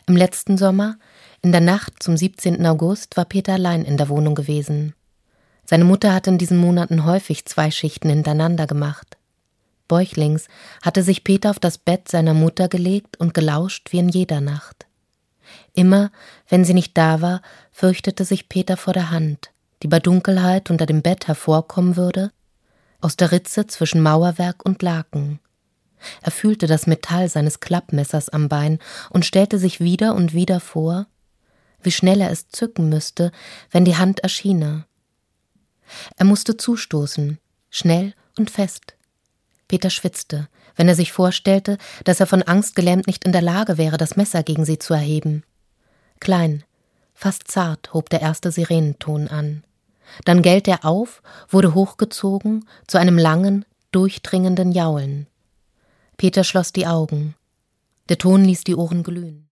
Im letzten Sommer, in der Nacht zum 17. August, war Peter allein in der Wohnung gewesen. Seine Mutter hatte in diesen Monaten häufig 2 Schichten hintereinander gemacht. Bäuchlings hatte sich Peter auf das Bett seiner Mutter gelegt und gelauscht wie in jeder Nacht. Immer, wenn sie nicht da war, fürchtete sich Peter vor der Hand, die bei Dunkelheit unter dem Bett hervorkommen würde, aus der Ritze zwischen Mauerwerk und Laken. Er fühlte das Metall seines Klappmessers am Bein und stellte sich wieder und wieder vor, wie schnell er es zücken müsste, wenn die Hand erschiene. Er musste zustoßen, schnell und fest. Peter schwitzte, wenn er sich vorstellte, dass er von Angst gelähmt nicht in der Lage wäre, das Messer gegen sie zu erheben. Klein, fast zart hob der erste Sirenenton an. Dann gellte er auf, wurde hochgezogen zu einem langen, durchdringenden Jaulen. Peter schloss die Augen. Der Ton ließ die Ohren glühen.